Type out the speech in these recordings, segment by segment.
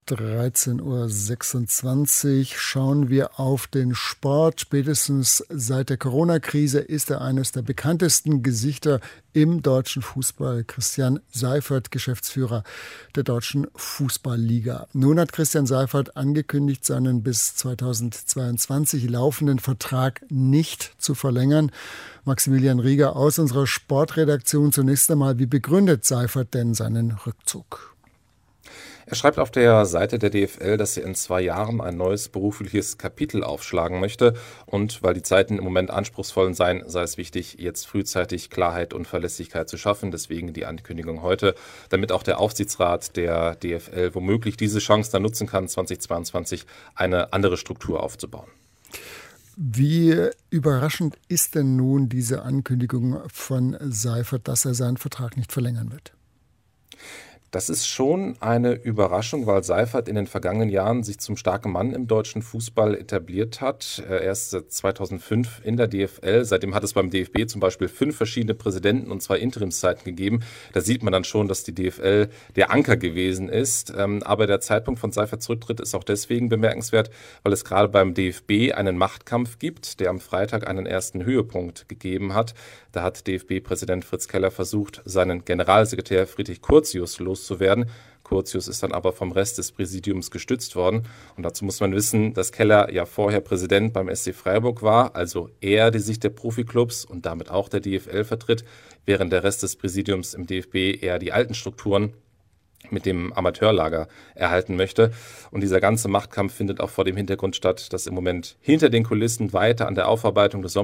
13:26 Uhr schauen wir auf den Sport. Spätestens seit der Corona-Krise ist er eines der bekanntesten Gesichter im deutschen Fußball. Christian Seifert, Geschäftsführer der Deutschen Fußballliga. Nun hat Christian Seifert angekündigt, seinen bis 2022 laufenden Vertrag nicht zu verlängern. Maximilian Rieger aus unserer Sportredaktion. Zunächst einmal, wie begründet Seifert denn seinen Rückzug? Er schreibt auf der Seite der DFL, dass er in 2 Jahren ein neues berufliches Kapitel aufschlagen möchte. Und weil die Zeiten im Moment anspruchsvoll seien, sei es wichtig, jetzt frühzeitig Klarheit und Verlässlichkeit zu schaffen. Deswegen die Ankündigung heute, damit auch der Aufsichtsrat der DFL womöglich diese Chance dann nutzen kann, 2022 eine andere Struktur aufzubauen. Wie überraschend ist denn nun diese Ankündigung von Seifert, dass er seinen Vertrag nicht verlängern wird? Das ist schon eine Überraschung, weil Seifert in den vergangenen Jahren sich zum starken Mann im deutschen Fußball etabliert hat. Er ist seit 2005 in der DFL. Seitdem hat es beim DFB zum Beispiel 5 verschiedene Präsidenten und 2 Interimszeiten gegeben. Da sieht man dann schon, dass die DFL der Anker gewesen ist. Aber der Zeitpunkt von Seiferts Rücktritt ist auch deswegen bemerkenswert, weil es gerade beim DFB einen Machtkampf gibt, der am Freitag einen ersten Höhepunkt gegeben hat. Da hat DFB-Präsident Fritz Keller versucht, seinen Generalsekretär Friedrich Curtius loszuwerden. Curtius ist dann aber vom Rest des Präsidiums gestützt worden. Und dazu muss man wissen, dass Keller ja vorher Präsident beim SC Freiburg war, also er die Sicht der Profiklubs und damit auch der DFL vertritt, während der Rest des Präsidiums im DFB eher die alten Strukturen mit dem Amateurlager erhalten möchte. Und dieser ganze Machtkampf findet auch vor dem Hintergrund statt, dass im Moment hinter den Kulissen weiter an der Aufarbeitung des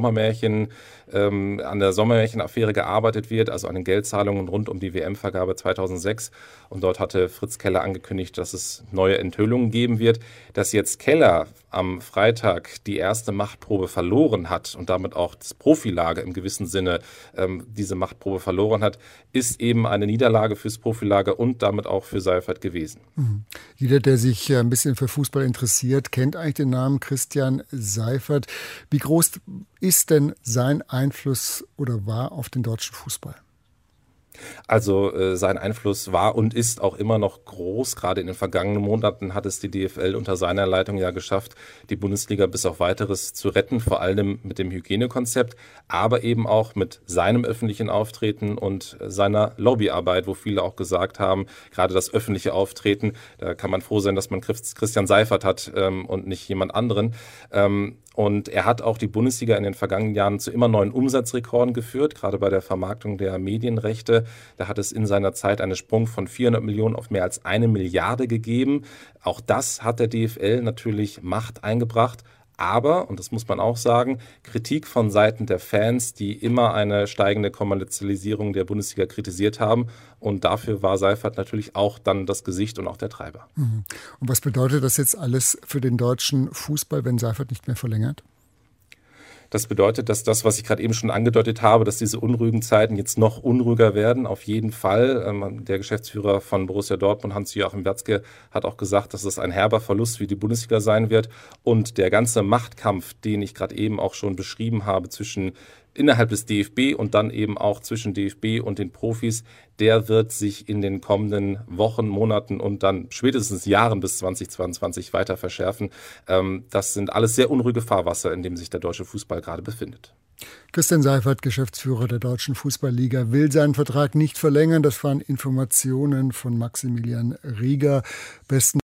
an der Sommermärchen-Affäre gearbeitet wird, also an den Geldzahlungen rund um die WM-Vergabe 2006. Und dort hatte Fritz Keller angekündigt, dass es neue Enthüllungen geben wird. Dass jetzt Keller am Freitag die erste Machtprobe verloren hat und damit auch das Profilager im gewissen Sinne diese Machtprobe verloren hat, ist eben eine Niederlage fürs Profilager und damit auch für Seifert gewesen. Jeder, der sich ein bisschen für Fußball interessiert, kennt eigentlich den Namen Christian Seifert. Wie groß ist denn sein Einfluss oder war auf den deutschen Fußball? Also sein Einfluss war und ist auch immer noch groß. Gerade in den vergangenen Monaten hat es die DFL unter seiner Leitung ja geschafft, die Bundesliga bis auf Weiteres zu retten, vor allem mit dem Hygienekonzept, aber eben auch mit seinem öffentlichen Auftreten und seiner Lobbyarbeit, wo viele auch gesagt haben, gerade das öffentliche Auftreten, da kann man froh sein, dass man Christian Seifert hat und nicht jemand anderen. Und er hat auch die Bundesliga in den vergangenen Jahren zu immer neuen Umsatzrekorden geführt, gerade bei der Vermarktung der Medienrechte. Da hat es in seiner Zeit einen Sprung von 400 Millionen auf mehr als 1 Milliarde gegeben. Auch das hat der DFL natürlich Macht eingebracht. Aber, und das muss man auch sagen, Kritik von Seiten der Fans, die immer eine steigende Kommerzialisierung der Bundesliga kritisiert haben. Und dafür war Seifert natürlich auch dann das Gesicht und auch der Treiber. Und was bedeutet das jetzt alles für den deutschen Fußball, wenn Seifert nicht mehr verlängert? Das bedeutet, dass das, was ich gerade eben schon angedeutet habe, dass diese unruhigen Zeiten jetzt noch unruhiger werden, auf jeden Fall. Der Geschäftsführer von Borussia Dortmund, Hans-Joachim Watzke, hat auch gesagt, dass es ein herber Verlust für die Bundesliga sein wird. Und der ganze Machtkampf, den ich gerade eben auch schon beschrieben habe, innerhalb des DFB und dann eben auch zwischen DFB und den Profis, der wird sich in den kommenden Wochen, Monaten und dann spätestens Jahren bis 2022 weiter verschärfen. Das sind alles sehr unruhige Fahrwasser, in dem sich der deutsche Fußball gerade befindet. Christian Seifert, Geschäftsführer der Deutschen Fußballliga, will seinen Vertrag nicht verlängern. Das waren Informationen von Maximilian Rieger. Besten